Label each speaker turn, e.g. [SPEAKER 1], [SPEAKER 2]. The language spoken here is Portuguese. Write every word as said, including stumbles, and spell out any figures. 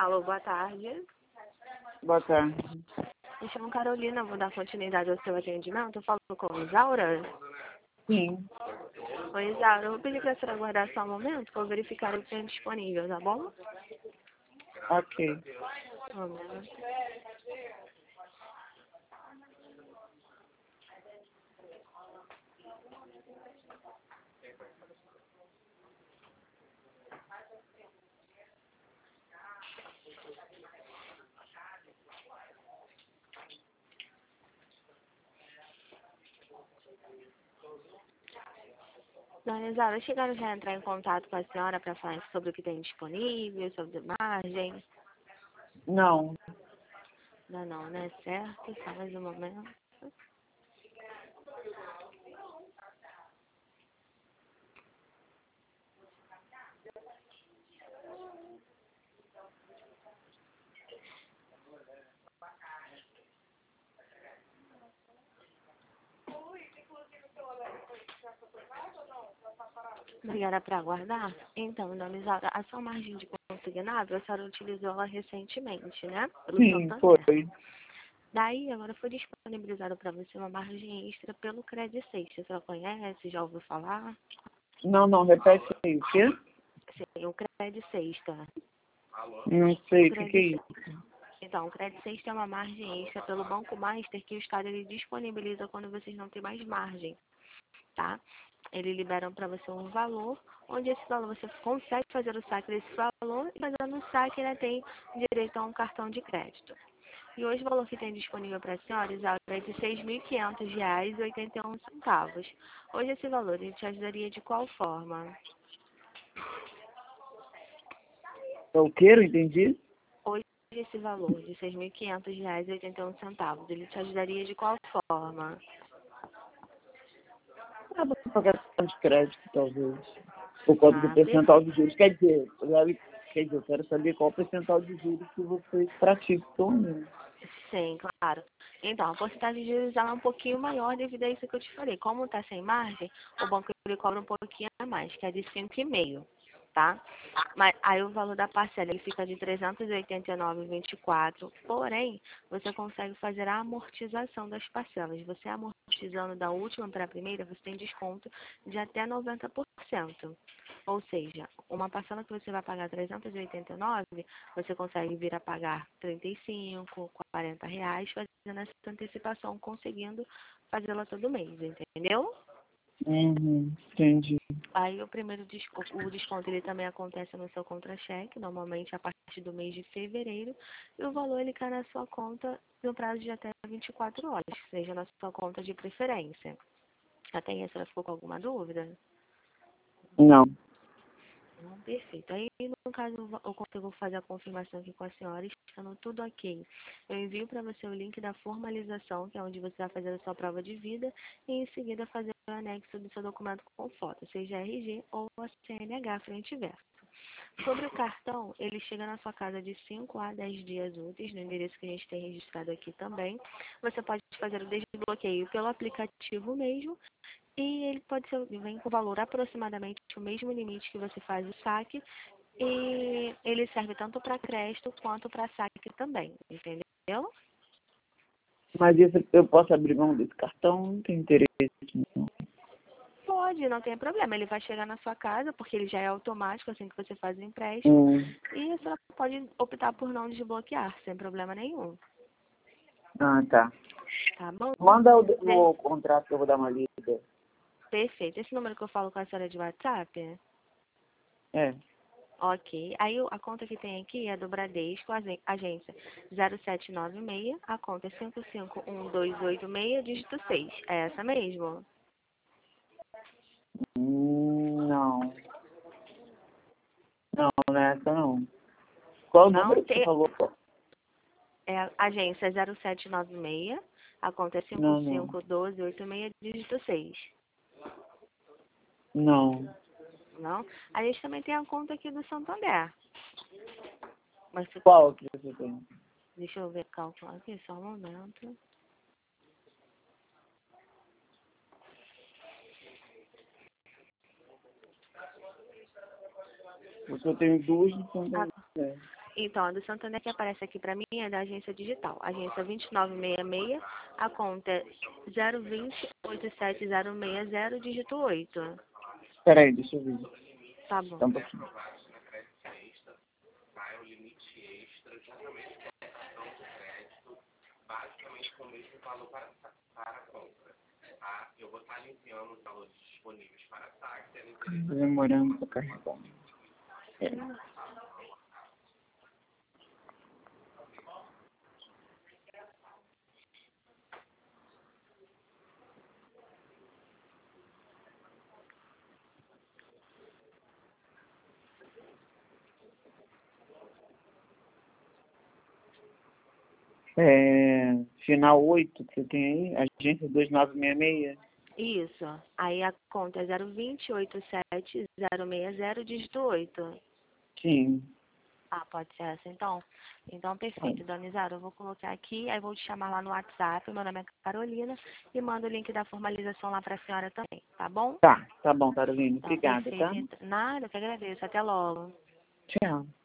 [SPEAKER 1] Alô, boa tarde.
[SPEAKER 2] Boa tarde.
[SPEAKER 1] Me chamo Carolina, vou dar continuidade ao seu atendimento. Eu falo com Isaura?
[SPEAKER 2] Sim.
[SPEAKER 1] Oi, Isaura, eu vou pedir para você aguardar só um momento para eu verificar o que tem disponível, tá bom?
[SPEAKER 2] Ok.
[SPEAKER 1] Um momento. Dona Isaura, chegaram já a entrar em contato com a senhora para falar sobre o que tem disponível, sobre margem?
[SPEAKER 2] Não.
[SPEAKER 1] Não, não, né? Certo, só mais um momento. Obrigada por aguardar. Então, dona Isaura, a sua margem de consignado, a senhora utilizou ela recentemente, né? Pelo
[SPEAKER 2] Sim,
[SPEAKER 1] Santander.
[SPEAKER 2] foi.
[SPEAKER 1] Daí, agora foi disponibilizado para você uma margem extra pelo Credit Safe. Você já conhece? Já ouviu falar?
[SPEAKER 2] Não, não, repete aí. O quê?
[SPEAKER 1] Sim, o Credit Sexta.
[SPEAKER 2] Não sei, o que, que é isso?
[SPEAKER 1] Então, o Credit Sexta é uma margem extra pelo Banco Master que o Estado ele disponibiliza quando vocês não têm mais margem, tá? Eles liberam para você um valor, onde esse valor você consegue fazer o saque desse valor e fazendo o saque ainda tem direito a um cartão de crédito. E hoje o valor que tem disponível para a senhora, Isaura, é de seis mil e quinhentos reais e oitenta e um centavos. Hoje esse valor ele te ajudaria de qual forma?
[SPEAKER 2] É o quê? Não entendi?
[SPEAKER 1] Hoje esse valor de seis mil e quinhentos reais e oitenta e um centavos, ele te ajudaria de qual forma?
[SPEAKER 2] Ah, vou pagar cartão de crédito, talvez. Por causa do
[SPEAKER 1] Ah,
[SPEAKER 2] percentual de juros. Quer dizer, eu- quer dizer, eu quero saber qual o percentual de juros que vocês praticam. Né?
[SPEAKER 1] sim, claro. Então, a porcentagem de juros ela é um pouquinho maior devido a isso que eu te falei. Como está sem margem, o banco ele cobra um pouquinho a mais, que é de cinco vírgula cinco, tá? Mas aí o valor da parcela ele fica de trezentos e oitenta e nove vírgula vinte e quatro. Porém, você consegue fazer a amortização das parcelas. Você amortizando da última para a primeira, você tem desconto de até noventa por cento. Ou seja, uma parcela que você vai pagar trezentos e oitenta e nove, você consegue vir a pagar trinta e cinco, quarenta reais, fazendo essa antecipação, conseguindo fazê-la todo mês, entendeu?
[SPEAKER 2] Uhum, entendi.
[SPEAKER 1] Aí o primeiro desco- o desconto ele também acontece no seu contra-cheque, normalmente a partir do mês de fevereiro, e o valor ele cai na sua conta no prazo de até vinte e quatro horas, que seja na sua conta de preferência. Até aí, a senhora ficou com alguma dúvida?
[SPEAKER 2] Não.
[SPEAKER 1] Não, perfeito. Aí, no caso, eu vou- eu consigo fazer a confirmação aqui com a senhora, estando tudo ok. Eu envio para você o link da formalização, que é onde você vai fazer a sua prova de vida, e em seguida fazer o anexo do seu documento com foto, seja R G ou a C N H, frente e verso. Sobre o cartão, ele chega na sua casa de cinco a dez dias úteis, no endereço que a gente tem registrado aqui também. Você pode fazer o desbloqueio pelo aplicativo mesmo, e ele pode ser, vem com valor aproximadamente o mesmo limite que você faz o saque, e ele serve tanto para crédito quanto para saque também, entendeu?
[SPEAKER 2] Mas isso, eu posso abrir mão desse cartão? Não tem interesse. Não.
[SPEAKER 1] Pode, não tem problema. Ele vai chegar na sua casa, porque ele já é automático assim que você faz o empréstimo,
[SPEAKER 2] Hum.
[SPEAKER 1] e você pode optar por não desbloquear, sem problema nenhum.
[SPEAKER 2] Ah, tá.
[SPEAKER 1] Tá bom?
[SPEAKER 2] Manda o,
[SPEAKER 1] Né?
[SPEAKER 2] o contrato que eu vou dar uma lida.
[SPEAKER 1] Perfeito. Esse número que eu falo com a senhora é de WhatsApp?
[SPEAKER 2] É.
[SPEAKER 1] Ok. Aí o- a conta que tem aqui é do Bradesco, agen- agência zero sete nove seis, a conta é cinco cinco um dois oito seis, dígito seis. É essa mesmo?
[SPEAKER 2] Hum, não. Não, não é essa não. Qual o
[SPEAKER 1] Não
[SPEAKER 2] número que você
[SPEAKER 1] tem.
[SPEAKER 2] falou?
[SPEAKER 1] É a agência zero sete nove seis, a conta é cinco
[SPEAKER 2] Não, não.
[SPEAKER 1] cinco um dois oito seis, dígito seis.
[SPEAKER 2] Não.
[SPEAKER 1] Não? A gente também tem a conta aqui do Santander. Mas se-
[SPEAKER 2] Qual que você tem?
[SPEAKER 1] deixa eu ver, calcular aqui, só um momento.
[SPEAKER 2] Porque eu tenho duas de
[SPEAKER 1] A,
[SPEAKER 2] Santander.
[SPEAKER 1] Então, a do Santander que aparece aqui para mim é da agência digital. Agência vinte e nove sessenta e seis, a conta é zero dois zero, oito sete zero seis zero, dígito oito.
[SPEAKER 2] Espera aí, deixa eu ver.
[SPEAKER 1] Tá bom.
[SPEAKER 2] Só um pouquinho. Tá demorando pra carregar. É. É, final oito que você tem aí, agência dois nove seis seis.
[SPEAKER 1] Isso. Aí a conta é zero dois zero, oito sete zero seis zero, dígito oito.
[SPEAKER 2] Sim.
[SPEAKER 1] Ah, pode ser essa então? Então, perfeito,
[SPEAKER 2] Pode.
[SPEAKER 1] dona Isara. Eu vou colocar aqui, aí vou te chamar lá no WhatsApp, meu nome é Carolina, e mando o link da formalização lá para a senhora também, tá bom?
[SPEAKER 2] Tá, tá bom, Carolina.
[SPEAKER 1] Então,
[SPEAKER 2] Obrigada,
[SPEAKER 1] perfeito.
[SPEAKER 2] tá?
[SPEAKER 1] Então, nada, eu que agradeço. Até logo.
[SPEAKER 2] Tchau.